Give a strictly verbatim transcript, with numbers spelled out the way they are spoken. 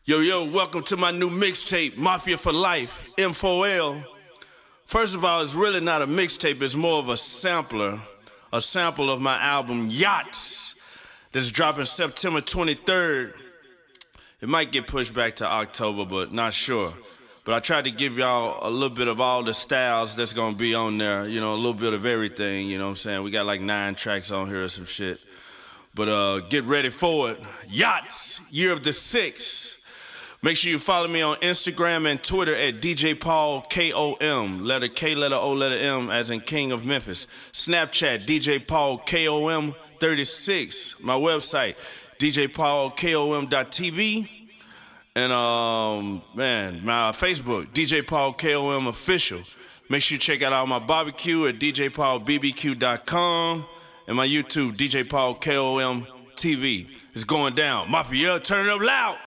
Yo, yo, welcome to my new mixtape, Mafia for Life, M four L. First of all, it's really not a mixtape, it's more of a sampler, a sample of my album, Yachts, that's dropping September twenty-third. It might get pushed back to October, but not sure. But I tried to give y'all a little bit of all the styles that's gonna be on there, you know, a little bit of everything, you know what I'm saying? We got like nine tracks on here or some shit. But uh, get ready for it. Yachts, Year of the Six. Make sure you follow me on Instagram and Twitter at D J Paul K O M. Letter K, letter O, letter M, as in King of Memphis. Snapchat, D J Paul K O M thirty-six. My website, D J Paul K O M dot T V. And, um, man, my Facebook, D J Paul K O M Official. Make sure you check out all my barbecue at D J Paul B B Q dot com. And my YouTube, D J Paul K O M T V. It's going down. Mafia, turn it up loud.